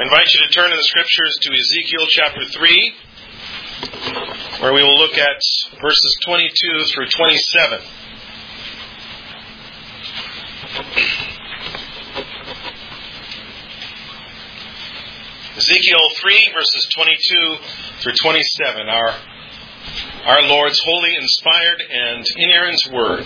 I invite you to turn in the Scriptures to Ezekiel chapter 3, where we will look at verses 22 through 27. Ezekiel 3, verses 22 through 27, our Lord's holy, inspired, and inerrant word.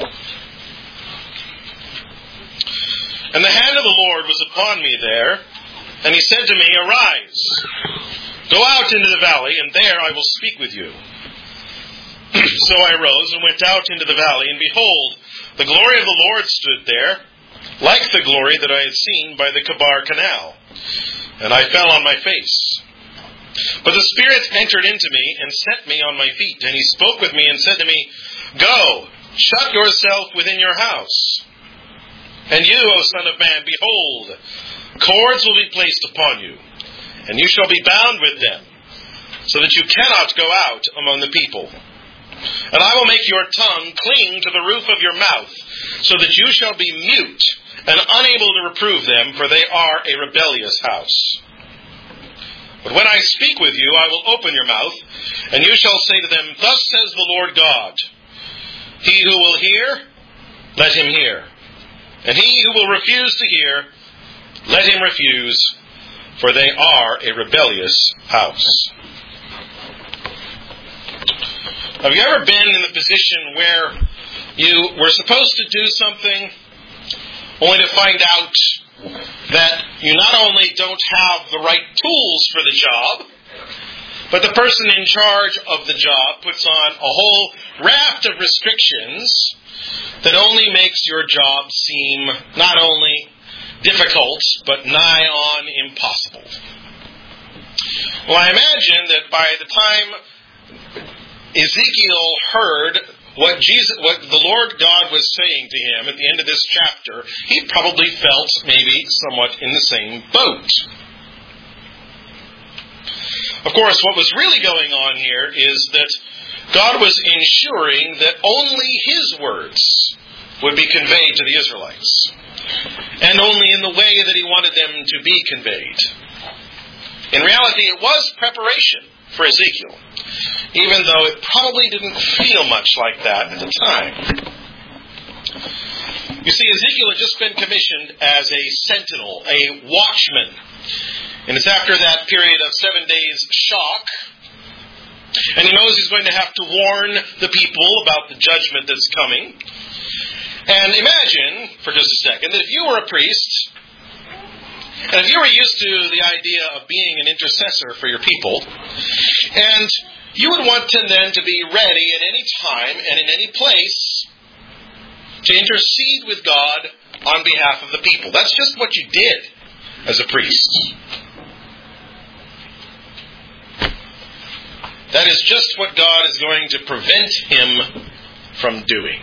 And the hand of the Lord was upon me there, and he said to me, "Arise, go out into the valley, and there I will speak with you." So I rose and went out into the valley, and behold, the glory of the Lord stood there, like the glory that I had seen by the Chebar Canal. And I fell on my face. But the Spirit entered into me and set me on my feet. And he spoke with me and said to me, "Go, shut yourself within your house. And you, O Son of Man, behold, cords will be placed upon you, and you shall be bound with them, so that you cannot go out among the people. And I will make your tongue cling to the roof of your mouth, so that you shall be mute and unable to reprove them, for they are a rebellious house. But when I speak with you, I will open your mouth, and you shall say to them, Thus says the Lord God, He who will hear, let him hear. And he who will refuse to hear, let him refuse, for they are a rebellious house." Have you ever been in the position where you were supposed to do something, only to find out that you not only don't have the right tools for the job, but the person in charge of the job puts on a whole raft of restrictions that only makes your job seem not only difficult, but nigh on impossible? Well, I imagine that by the time Ezekiel heard what the Lord God was saying to him at the end of this chapter, he probably felt maybe somewhat in the same boat. Of course, what was really going on here is that God was ensuring that only His words would be conveyed to the Israelites, and only in the way that He wanted them to be conveyed. In reality, it was preparation for Ezekiel, even though it probably didn't feel much like that at the time. You see, Ezekiel had just been commissioned as a sentinel, a watchman. And it's after that period of 7 days shock, and he knows he's going to have to warn the people about the judgment that's coming. And imagine, for just a second, that if you were a priest, and if you were used to the idea of being an intercessor for your people, and you would want to then to be ready at any time and in any place to intercede with God on behalf of the people. That's just what you did as a priest. That is just what God is going to prevent him from doing.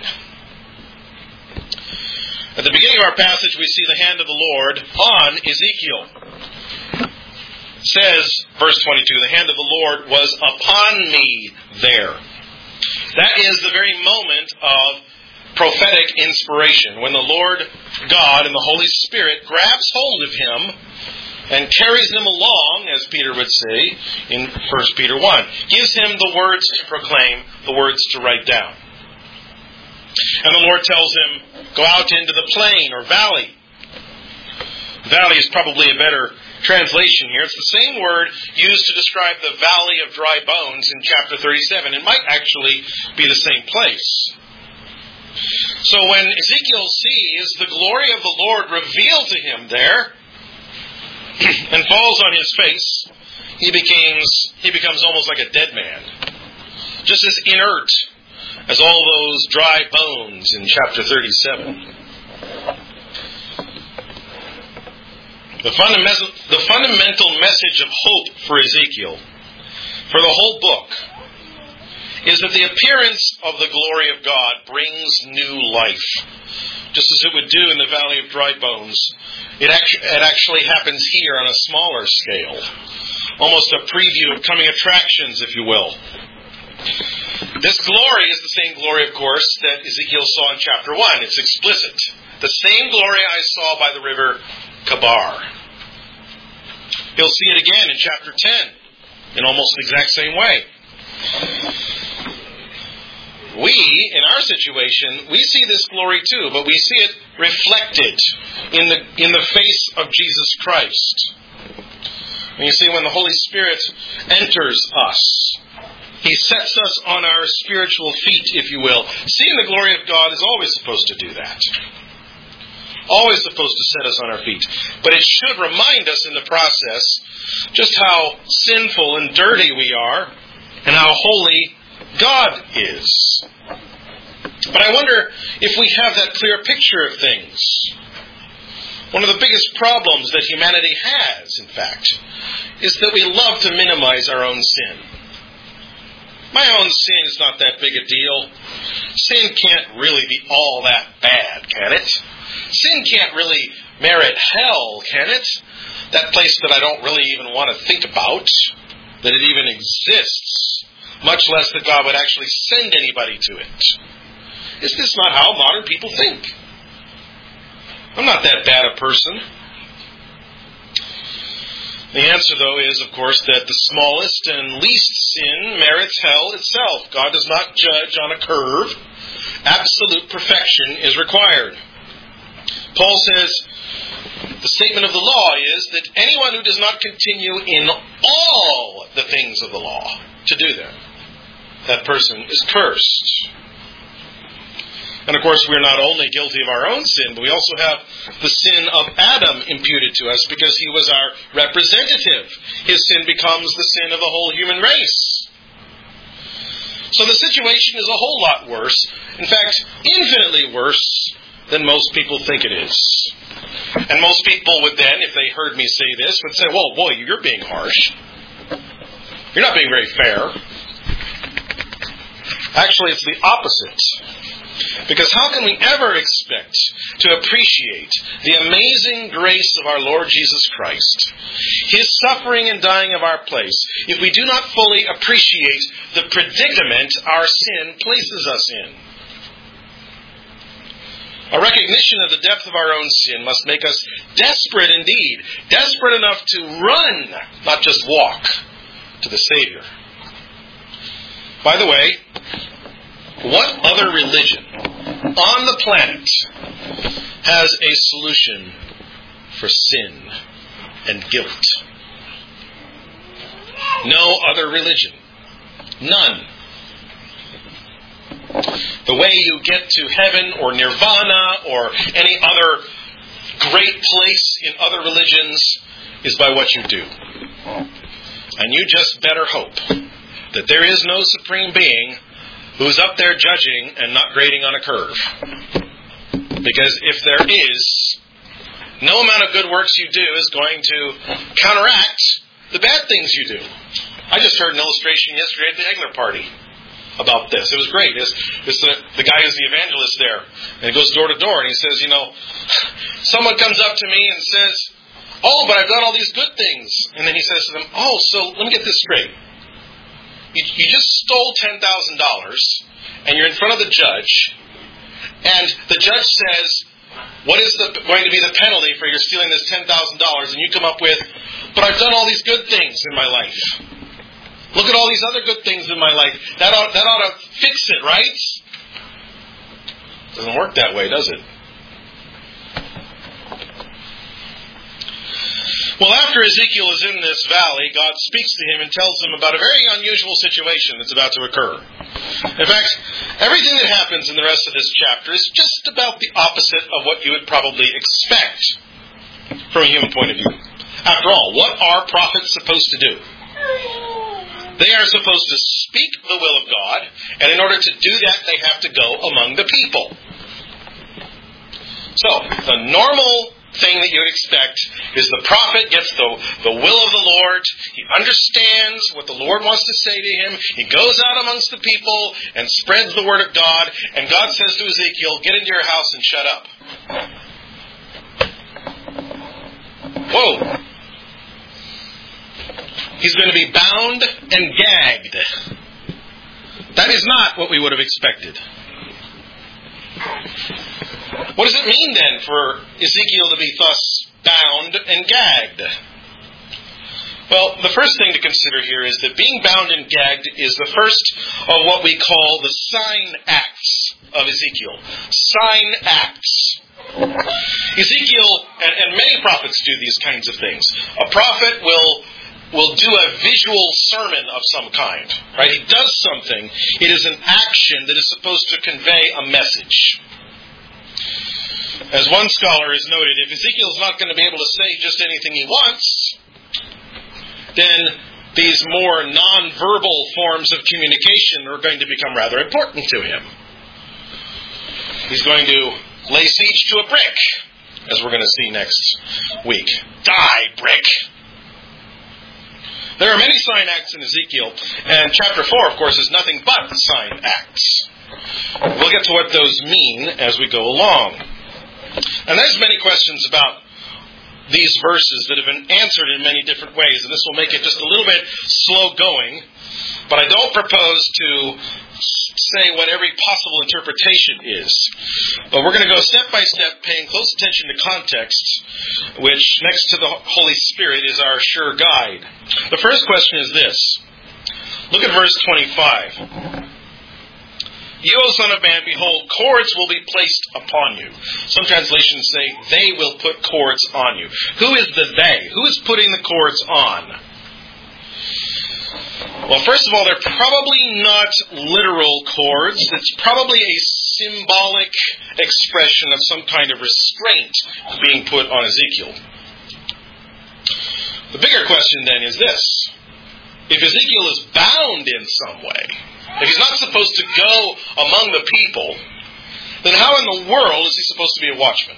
At the beginning of our passage, we see the hand of the Lord on Ezekiel. It says, verse 22, the hand of the Lord was upon me there. That is the very moment of prophetic inspiration, when the Lord God and the Holy Spirit grabs hold of him and carries him along, as Peter would say in 1 Peter 1. Gives him the words to proclaim, the words to write down. And the Lord tells him, go out into the plain or valley. Valley is probably a better translation here. It's the same word used to describe the valley of dry bones in chapter 37. It might actually be the same place. So when Ezekiel sees the glory of the Lord revealed to him there, and falls on his face, he becomes almost like a dead man. Just as inert as all those dry bones in chapter 37. The fundamental message of hope for Ezekiel, for the whole book, is that the appearance of the glory of God brings new life. Just as it would do in the valley of dry bones, it actually happens here on a smaller scale. Almost a preview of coming attractions, if you will. This glory is the same glory, of course, that Ezekiel saw in chapter 1. It's explicit. The same glory I saw by the river Chebar. He'll see it again in chapter 10 in almost the exact same way. We, in our situation, we see this glory too, but we see it reflected in the face of Jesus Christ. And you see, when the Holy Spirit enters us, He sets us on our spiritual feet, if you will. Seeing the glory of God is always supposed to do that. Always supposed to set us on our feet. But it should remind us in the process just how sinful and dirty we are and how holy God is. But I wonder if we have that clear picture of things. One of the biggest problems that humanity has, in fact, is that we love to minimize our own sin. My own sin is not that big a deal. Sin can't really be all that bad, can it? Sin can't really merit hell, can it? That place that I don't really even want to think about, that it even exists, much less that God would actually send anybody to it. Is this not how modern people think? I'm not that bad a person. The answer, though, is, of course, that the smallest and least sin merits hell itself. God does not judge on a curve. Absolute perfection is required. Paul says, the statement of the law is that anyone who does not continue in all the things of the law to do them, that person is cursed. And of course, we're not only guilty of our own sin, but we also have the sin of Adam imputed to us because he was our representative. His sin becomes the sin of the whole human race. So the situation is a whole lot worse. In fact, infinitely worse than most people think it is. And most people would then, if they heard me say this, would say, well, boy, you're being harsh. You're not being very fair. Actually, it's the opposite. Because how can we ever expect to appreciate the amazing grace of our Lord Jesus Christ, His suffering and dying of our place, if we do not fully appreciate the predicament our sin places us in? A recognition of the depth of our own sin must make us desperate indeed, desperate enough to run, not just walk, to the Savior. By the way, what other religion on the planet has a solution for sin and guilt? No other religion. None. The way you get to heaven or nirvana or any other great place in other religions is by what you do. And you just better hope that there is no supreme being who's up there judging and not grading on a curve. Because if there is, no amount of good works you do is going to counteract the bad things you do. I just heard an illustration yesterday at the Egner party about this. It was great. It's the guy who's the evangelist there. And he goes door to door and he says, someone comes up to me and says, oh, but I've done all these good things. And then he says to them, oh, so let me get this straight. You just stole $10,000 and you're in front of the judge, and the judge says, what is going to be the penalty for your stealing this $10,000? And you come up with, but I've done all these good things in my life. Look at all these other good things in my life. That ought to fix it, right? Doesn't work that way, does it? Well, after Ezekiel is in this valley, God speaks to him and tells him about a very unusual situation that's about to occur. In fact, everything that happens in the rest of this chapter is just about the opposite of what you would probably expect from a human point of view. After all, what are prophets supposed to do? They are supposed to speak the will of God, and in order to do that, they have to go among the people. So, the normal thing that you would expect is the prophet gets the will of the Lord. He understands what the Lord wants to say to him. He goes out amongst the people and spreads the word of God. And God says to Ezekiel, get into your house and shut up. Whoa. He's going to be bound and gagged. That is not what we would have expected. What does it mean then for Ezekiel to be thus bound and gagged? Well, the first thing to consider here is that being bound and gagged is the first of what we call the sign acts of Ezekiel. Sign acts. Ezekiel, and many prophets do these kinds of things. A prophet will do a visual sermon of some kind. Right? He does something. It is an action that is supposed to convey a message. As one scholar has noted, if Ezekiel is not going to be able to say just anything he wants, then these more non-verbal forms of communication are going to become rather important to him. He's going to lay siege to a brick, as we're going to see next week. Die, brick! There are many sign acts in Ezekiel, and chapter 4, of course, is nothing but sign acts. We'll get to what those mean as we go along. And there's many questions about these verses that have been answered in many different ways, and this will make it just a little bit slow going, but I don't propose to say what every possible interpretation is. But we're going to go step by step, paying close attention to context, which, next to the Holy Spirit, is our sure guide. The first question is this. Look at verse 25. You, O Son of Man, behold, cords will be placed upon you. Some translations say, they will put cords on you. Who is the they? Who is putting the cords on? Well, first of all, they're probably not literal cords. It's probably a symbolic expression of some kind of restraint being put on Ezekiel. The bigger question then is this. If Ezekiel is bound in some way, if he's not supposed to go among the people, then how in the world is he supposed to be a watchman?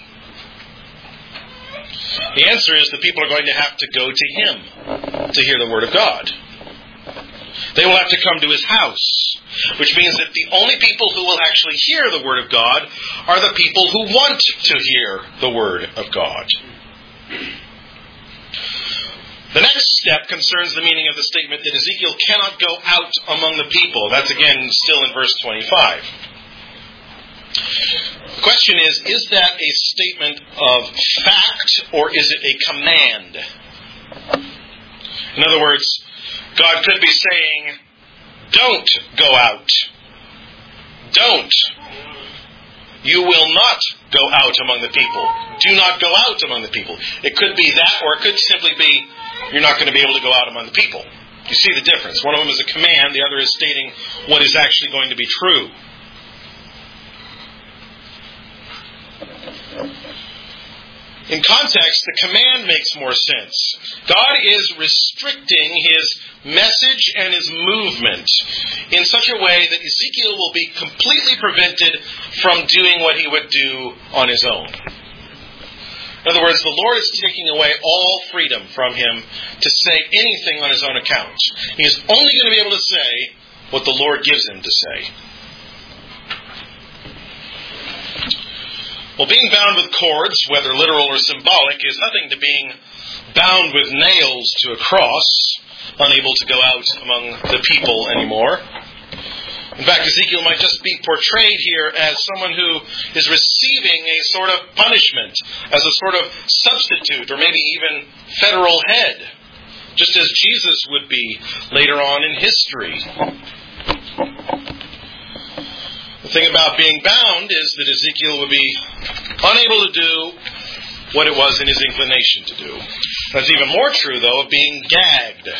The answer is the people are going to have to go to him to hear the word of God. They will have to come to his house, which means that the only people who will actually hear the word of God are the people who want to hear the word of God. The next step concerns the meaning of the statement that Ezekiel cannot go out among the people. That's again still in verse 25. The question is that a statement of fact or is it a command? In other words, God could be saying, don't go out. Don't. You will not go out among the people. Do not go out among the people. It could be that, or it could simply be, you're not going to be able to go out among the people. You see the difference. One of them is a command, the other is stating what is actually going to be true. In context, the command makes more sense. God is restricting his message and his movement in such a way that Ezekiel will be completely prevented from doing what he would do on his own. In other words, the Lord is taking away all freedom from him to say anything on his own account. He is only going to be able to say what the Lord gives him to say. Well, being bound with cords, whether literal or symbolic, is nothing to being bound with nails to a cross, unable to go out among the people anymore. In fact, Ezekiel might just be portrayed here as someone who is receiving a sort of punishment, as a sort of substitute, or maybe even federal head, just as Jesus would be later on in history. The thing about being bound is that Ezekiel would be unable to do what it was in his inclination to do. That's even more true, though, of being gagged.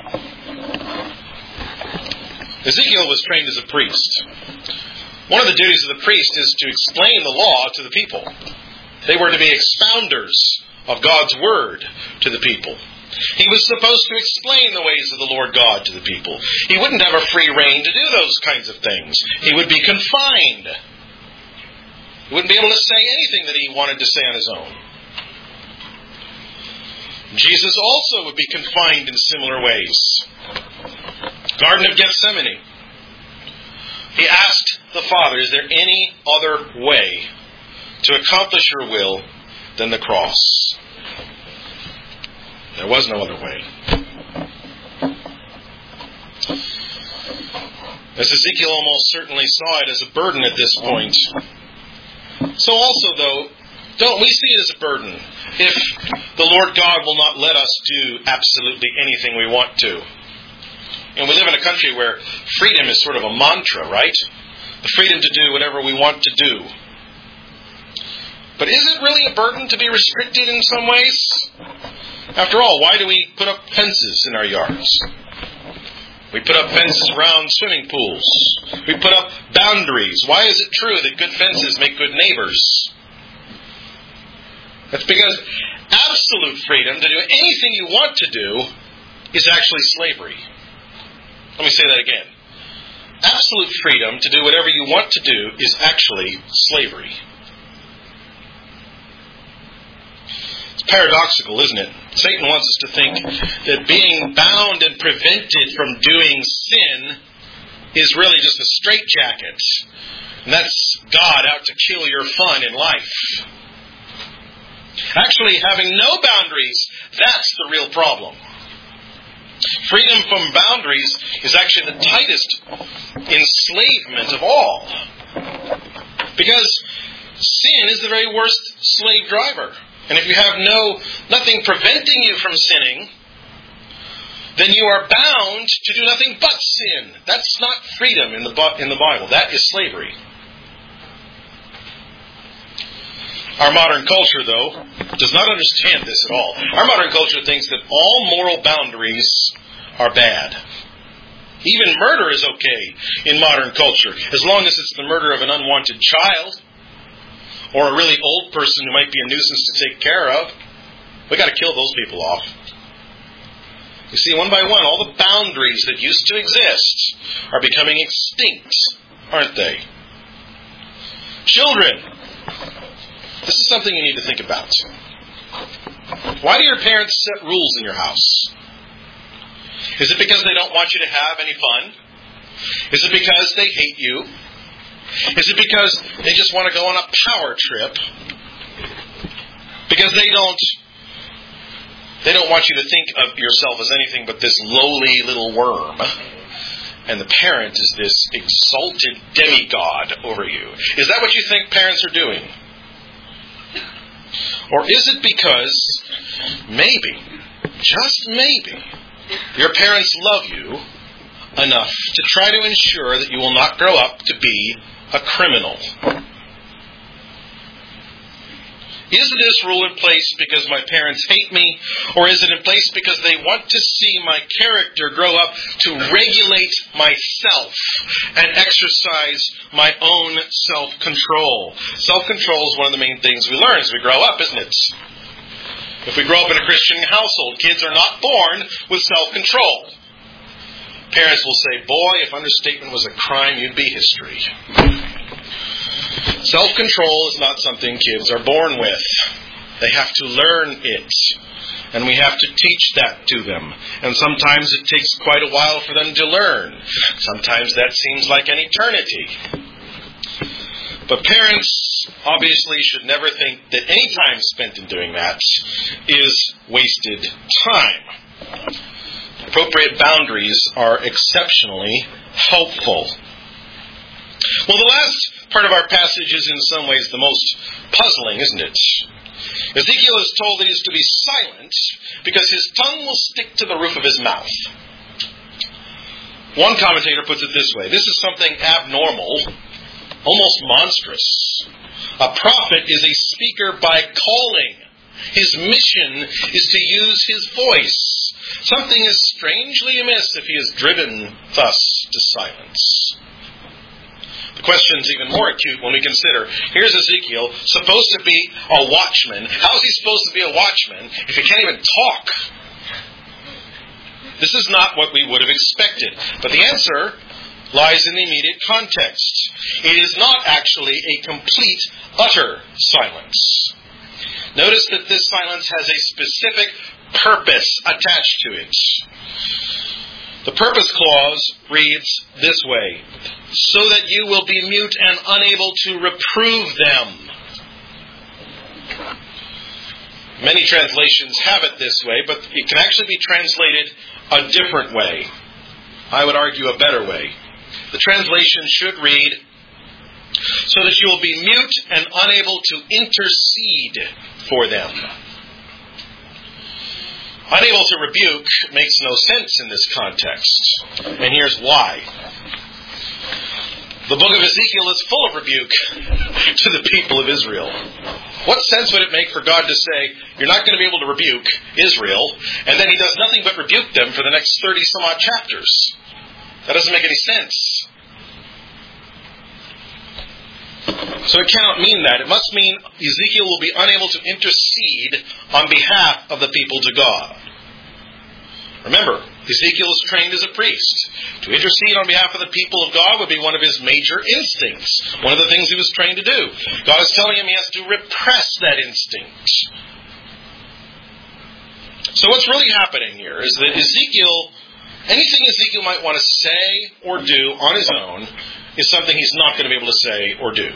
Ezekiel was trained as a priest. One of the duties of the priest is to explain the law to the people. They were to be expounders of God's word to the people. He was supposed to explain the ways of the Lord God to the people. He wouldn't have a free rein to do those kinds of things. He would be confined. He wouldn't be able to say anything that he wanted to say on his own. Jesus also would be confined in similar ways. Garden of Gethsemane. He asked the Father, is there any other way to accomplish your will than the cross? There was no other way. As Ezekiel almost certainly saw it as a burden at this point, so also, though, Don't we see it as a burden if the Lord God will not let us do absolutely anything we want to? And we live in a country where freedom is sort of a mantra, right? The freedom to do whatever we want to do. But is it really a burden to be restricted in some ways? After all, why do we put up fences in our yards? We put up fences around swimming pools. We put up boundaries. Why is it true that good fences make good neighbors? That's because absolute freedom to do anything you want to do is actually slavery. Let me say that again. Absolute freedom to do whatever you want to do is actually slavery. It's paradoxical, isn't it? Satan wants us to think that being bound and prevented from doing sin is really just a straitjacket. And that's God out to kill your fun in life. Actually, having no boundaries, that's the real problem. Freedom from boundaries is actually the tightest enslavement of all. Because sin is the very worst slave driver. And if you have nothing preventing you from sinning, then you are bound to do nothing but sin. That's not freedom in the Bible. That is slavery. Our modern culture, though, does not understand this at all. Our modern culture thinks that all moral boundaries are bad. Even murder is okay in modern culture, as long as it's the murder of an unwanted child or a really old person who might be a nuisance to take care of. We've got to kill those people off. You see, one by one, all the boundaries that used to exist are becoming extinct, aren't they? Children, this is something you need to think about. Why do your parents set rules in your house? Is it because they don't want you to have any fun? Is it because they hate you? Is it because they just want to go on a power trip? Because they don't want you to think of yourself as anything but this lowly little worm. And the parent is this exalted demigod over you. Is that what you think parents are doing? Or is it because maybe, just maybe, your parents love you enough to try to ensure that you will not grow up to be a criminal? Is this rule in place because my parents hate me, or is it in place because they want to see my character grow up to regulate myself and exercise my own self-control? Self-control is one of the main things we learn as we grow up, isn't it? If we grow up in a Christian household, kids are not born with self-control. Parents will say, boy, if understatement was a crime, you'd be history. Self-control is not something kids are born with. They have to learn it. And we have to teach that to them. And sometimes it takes quite a while for them to learn. Sometimes that seems like an eternity. But parents obviously should never think that any time spent in doing that is wasted time. Appropriate boundaries are exceptionally helpful. Well, the last part of our passage is in some ways the most puzzling, isn't it? Ezekiel is told that he is to be silent because his tongue will stick to the roof of his mouth. One commentator puts it this way: this is something abnormal, almost monstrous. A prophet is a speaker by calling. His mission is to use his voice. Something is strangely amiss if he is driven thus to silence. The question is even more acute when we consider, here's Ezekiel, supposed to be a watchman. How is he supposed to be a watchman if he can't even talk? This is not what we would have expected. But the answer lies in the immediate context. It is not actually a complete, utter silence. Notice that this silence has a specific purpose attached to it. The purpose clause reads this way: so that you will be mute and unable to reprove them. Many translations have it this way, but it can actually be translated a different way. I would argue a better way. The translation should read, so that you will be mute and unable to intercede for them. Unable to rebuke makes no sense in this context. And here's why. The book of Ezekiel is full of rebuke to the people of Israel. What sense would it make for God to say, you're not going to be able to rebuke Israel, and then he does nothing but rebuke them for the next 30 some odd chapters? That doesn't make any sense. So it cannot mean that. It must mean Ezekiel will be unable to intercede on behalf of the people to God. Remember, Ezekiel is trained as a priest. To intercede on behalf of the people of God would be one of his major instincts. One of the things he was trained to do. God is telling him he has to repress that instinct. So what's really happening here is that anything Ezekiel might want to say or do on his own is something he's not going to be able to say or do.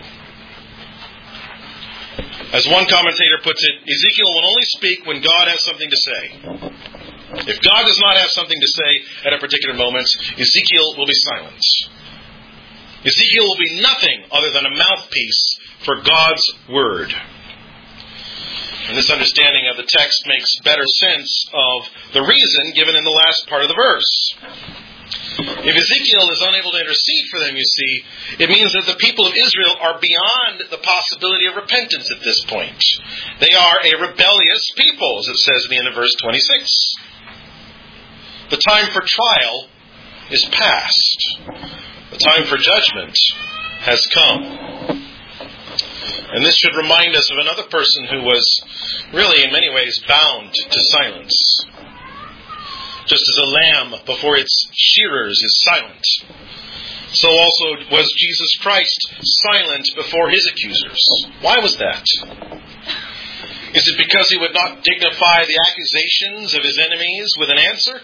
As one commentator puts it, Ezekiel will only speak when God has something to say. If God does not have something to say at a particular moment, Ezekiel will be silent. Ezekiel will be nothing other than a mouthpiece for God's word. And this understanding of the text makes better sense of the reason given in the last part of the verse. If Ezekiel is unable to intercede for them, you see, it means that the people of Israel are beyond the possibility of repentance at this point. They are a rebellious people, as it says at the end of verse 26. The time for trial is past. The time for judgment has come. And this should remind us of another person who was really in many ways bound to silence. Just as a lamb before its shearers is silent, so also was Jesus Christ silent before his accusers. Why was that? Is it because he would not dignify the accusations of his enemies with an answer?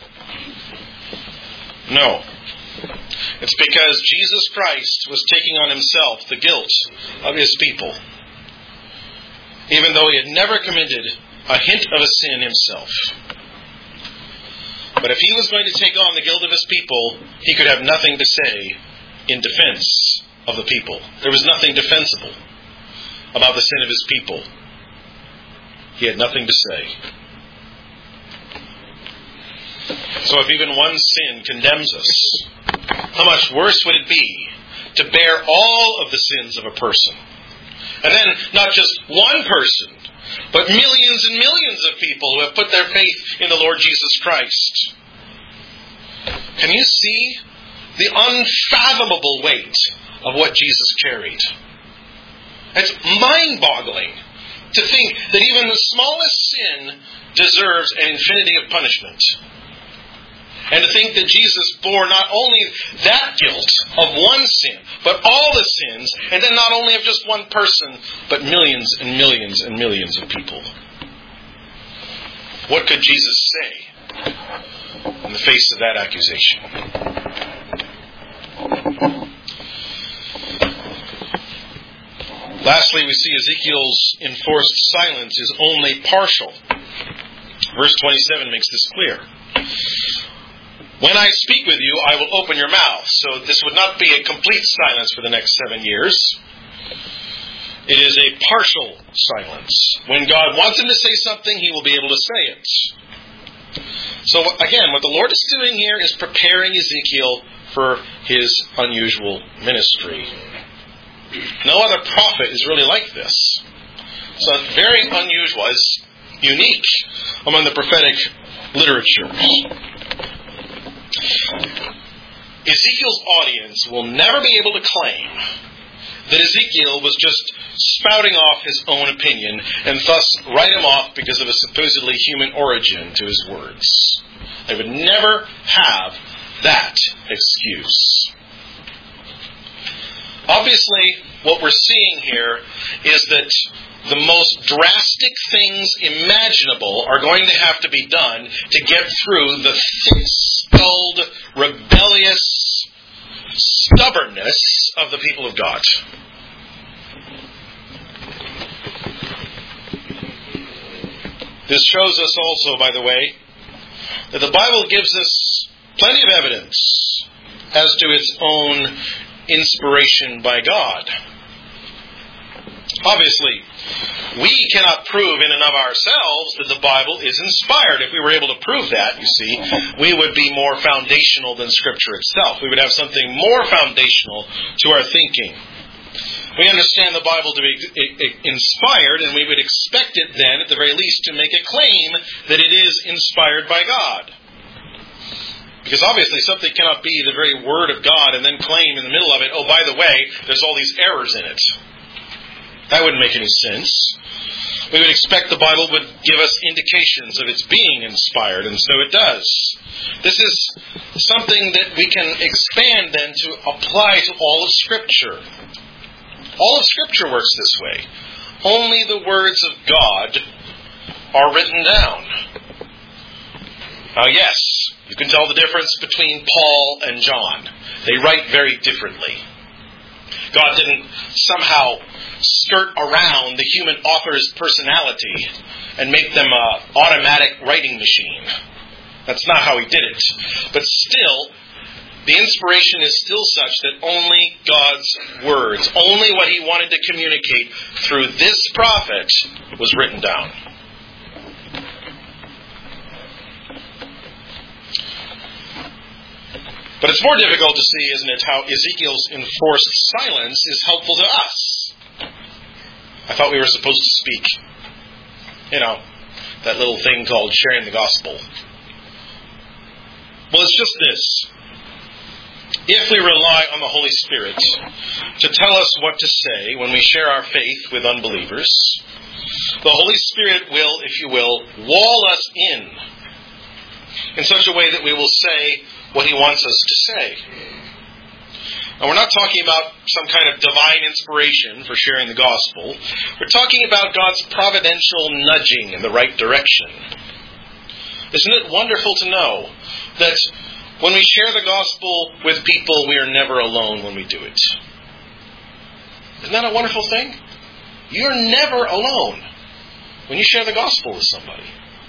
No. It's because Jesus Christ was taking on himself the guilt of his people, even though he had never committed a hint of a sin himself. But if he was going to take on the guilt of his people, he could have nothing to say in defense of the people. There was nothing defensible about the sin of his people. He had nothing to say. So if even one sin condemns us, how much worse would it be to bear all of the sins of a person? And then not just one person, but millions and millions of people who have put their faith in the Lord Jesus Christ. Can you see the unfathomable weight of what Jesus carried? It's mind-boggling to think that even the smallest sin deserves an infinity of punishment. And to think that Jesus bore not only that guilt of one sin, but all the sins, and then not only of just one person, but millions and millions and millions of people. What could Jesus say in the face of that accusation? Lastly, we see Ezekiel's enforced silence is only partial. Verse 27 makes this clear. When I speak with you, I will open your mouth. So this would not be a complete silence for the next 7 years. It is a partial silence. When God wants him to say something, he will be able to say it. So again, what the Lord is doing here is preparing Ezekiel for his unusual ministry. No other prophet is really like this. So it's very unusual. It's unique among the prophetic literatures. Ezekiel's audience will never be able to claim that Ezekiel was just spouting off his own opinion and thus write him off because of a supposedly human origin to his words. They would never have that excuse. Obviously, what we're seeing here is that the most drastic things imaginable are going to have to be done to get through the thick-skulled, rebellious stubbornness of the people of God. This shows us also, by the way, that the Bible gives us plenty of evidence as to its own inspiration by God. Obviously, we cannot prove in and of ourselves that the Bible is inspired. If we were able to prove that, you see, we would be more foundational than Scripture itself. We would have something more foundational to our thinking. We understand the Bible to be inspired, and we would expect it then, at the very least, to make a claim that it is inspired by God. Because obviously something cannot be the very Word of God and then claim in the middle of it, oh, by the way, there's all these errors in it. That wouldn't make any sense. We would expect the Bible would give us indications of its being inspired, and so it does. This is something that we can expand then to apply to all of Scripture. All of Scripture works this way. Only the words of God are written down. Now, yes, you can tell the difference between Paul and John. They write very differently. God didn't somehow skirt around the human author's personality and make them an automatic writing machine. That's not how he did it. But still, the inspiration is still such that only God's words, only what he wanted to communicate through this prophet was written down. But it's more difficult to see, isn't it, how Ezekiel's enforced silence is helpful to us. I thought we were supposed to speak. That little thing called sharing the gospel. Well, it's just this. If we rely on the Holy Spirit to tell us what to say when we share our faith with unbelievers, the Holy Spirit will, if you will, wall us in such a way that we will say what he wants us to say. Now, we're not talking about some kind of divine inspiration for sharing the gospel. We're talking about God's providential nudging in the right direction. Isn't it wonderful to know that when we share the gospel with people, we are never alone when we do it? Isn't that a wonderful thing? You're never alone when you share the gospel with somebody.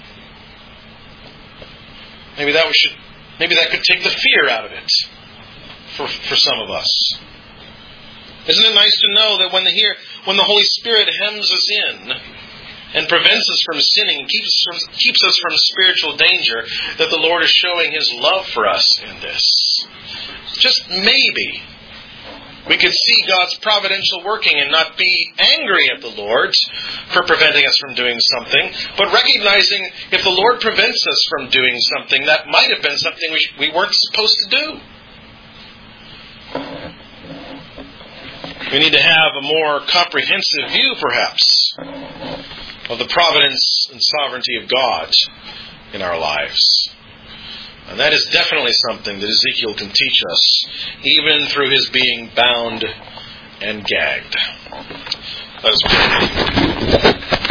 Maybe that could take the fear out of it for some of us. Isn't it nice to know that when the Holy Spirit hems us in and prevents us from sinning and keeps us from spiritual danger, that the Lord is showing his love for us in this? Just maybe we could see God's providential working and not be angry at the Lord for preventing us from doing something, but recognizing if the Lord prevents us from doing something, that might have been something we weren't supposed to do. We need to have a more comprehensive view, perhaps, of the providence and sovereignty of God in our lives. And that is definitely something that Ezekiel can teach us, even through his being bound and gagged. Let us pray.